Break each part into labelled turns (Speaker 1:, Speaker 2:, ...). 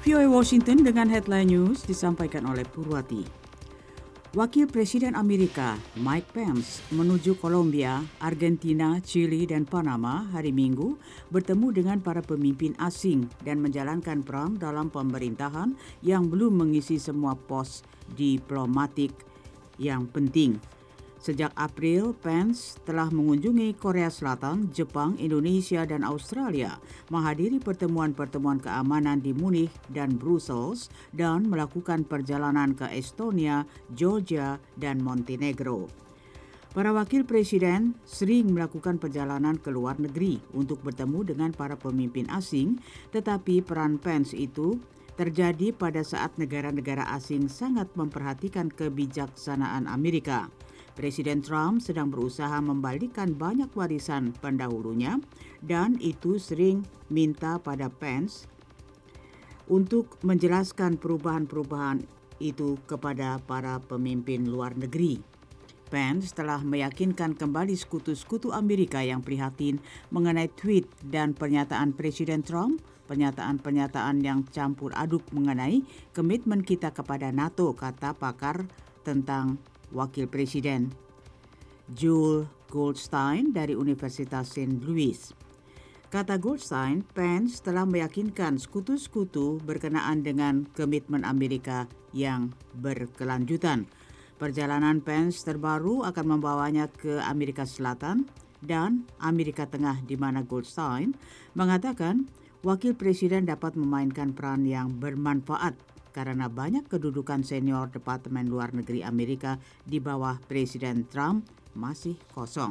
Speaker 1: VOA Washington dengan headline news disampaikan oleh Purwati. Wakil Presiden Amerika Mike Pence menuju Kolombia, Argentina, Chili dan Panama hari Minggu bertemu dengan para pemimpin asing dan menjalankan peran dalam pemerintahan yang belum mengisi semua pos diplomatik yang penting. Sejak April, Pence telah mengunjungi Korea Selatan, Jepang, Indonesia, dan Australia, menghadiri pertemuan-pertemuan keamanan di Munich dan Brussels, dan melakukan perjalanan ke Estonia, Georgia, dan Montenegro. Para wakil presiden sering melakukan perjalanan ke luar negeri untuk bertemu dengan para pemimpin asing, tetapi peran Pence itu terjadi pada saat negara-negara asing sangat memperhatikan kebijaksanaan Amerika. Presiden Trump sedang berusaha membalikkan banyak warisan pendahulunya dan itu sering minta pada Pence untuk menjelaskan perubahan-perubahan itu kepada para pemimpin luar negeri. Pence telah meyakinkan kembali sekutu-sekutu Amerika yang prihatin mengenai tweet dan pernyataan Presiden Trump, pernyataan-pernyataan yang campur aduk mengenai komitmen kita kepada NATO, kata pakar tentang Wakil Presiden Joel Goldstein dari Universitas St. Louis. Kata Goldstein, Pence telah meyakinkan sekutu-sekutu berkenaan dengan komitmen Amerika yang berkelanjutan. Perjalanan Pence terbaru akan membawanya ke Amerika Selatan dan Amerika Tengah, di mana Goldstein mengatakan Wakil Presiden dapat memainkan peran yang bermanfaat karena banyak kedudukan senior Departemen Luar Negeri Amerika di bawah Presiden Trump masih kosong.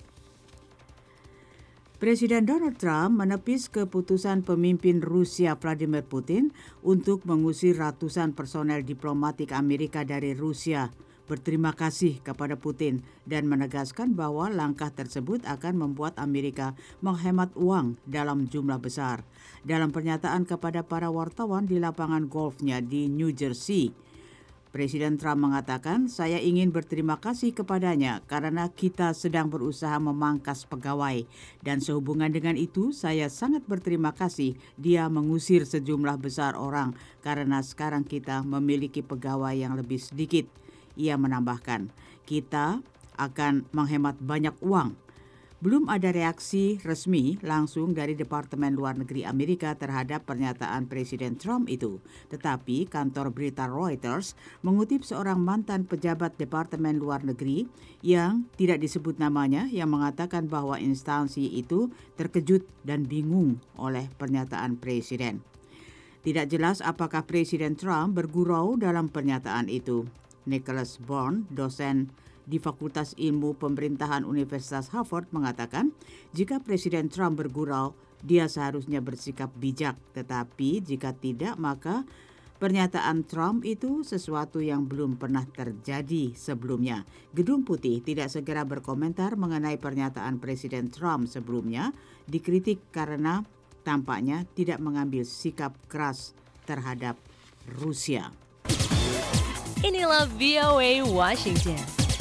Speaker 1: Presiden Donald Trump menepis keputusan pemimpin Rusia Vladimir Putin untuk mengusir ratusan personel diplomatik Amerika dari Rusia, berterima kasih kepada Putin dan menegaskan bahwa langkah tersebut akan membuat Amerika menghemat uang dalam jumlah besar. Dalam pernyataan kepada para wartawan di lapangan golfnya di New Jersey, Presiden Trump mengatakan, "Saya ingin berterima kasih kepadanya karena kita sedang berusaha memangkas pegawai dan sehubungan dengan itu saya sangat berterima kasih dia mengusir sejumlah besar orang karena sekarang kita memiliki pegawai yang lebih sedikit." Ia menambahkan, "Kita akan menghemat banyak uang." Belum ada reaksi resmi langsung dari Departemen Luar Negeri Amerika terhadap pernyataan Presiden Trump itu. Tetapi kantor berita Reuters mengutip seorang mantan pejabat Departemen Luar Negeri yang tidak disebut namanya yang mengatakan bahwa instansi itu terkejut dan bingung oleh pernyataan Presiden. Tidak jelas apakah Presiden Trump bergurau dalam pernyataan itu. Nicholas Bourne, dosen di Fakultas Ilmu Pemerintahan Universitas Harvard, mengatakan jika Presiden Trump bergurau, dia seharusnya bersikap bijak. Tetapi jika tidak, maka pernyataan Trump itu sesuatu yang belum pernah terjadi sebelumnya. Gedung Putih tidak segera berkomentar mengenai pernyataan Presiden Trump sebelumnya, dikritik karena tampaknya tidak mengambil sikap keras terhadap Rusia.
Speaker 2: Inilah VOA Washington.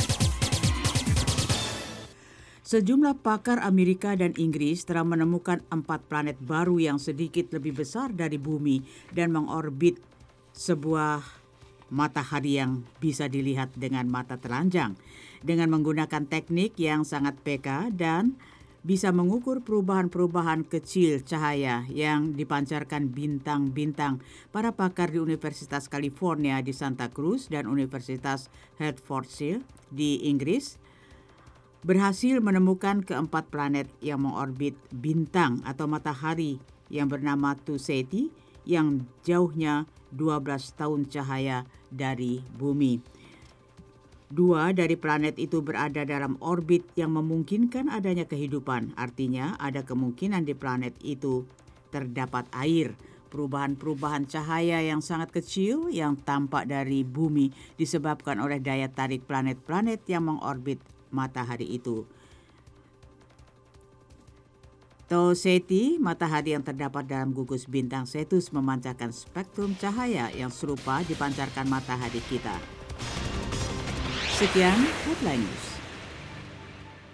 Speaker 1: Sejumlah pakar Amerika dan Inggris telah menemukan 4 planet baru yang sedikit lebih besar dari bumi dan mengorbit sebuah matahari yang bisa dilihat dengan mata telanjang dengan menggunakan teknik yang sangat peka dan bisa mengukur perubahan-perubahan kecil cahaya yang dipancarkan bintang-bintang. Para pakar di Universitas California di Santa Cruz dan Universitas Hertfordshire di Inggris berhasil menemukan keempat planet yang mengorbit bintang atau matahari yang bernama Tuceti yang jauhnya 12 tahun cahaya dari bumi. 2 dari planet itu berada dalam orbit yang memungkinkan adanya kehidupan. Artinya ada kemungkinan di planet itu terdapat air. Perubahan-perubahan cahaya yang sangat kecil yang tampak dari bumi disebabkan oleh daya tarik planet-planet yang mengorbit matahari itu. Tuceti, matahari yang terdapat dalam gugus bintang Cetus, memancarkan spektrum cahaya yang serupa dipancarkan matahari kita. Sekian Headline News.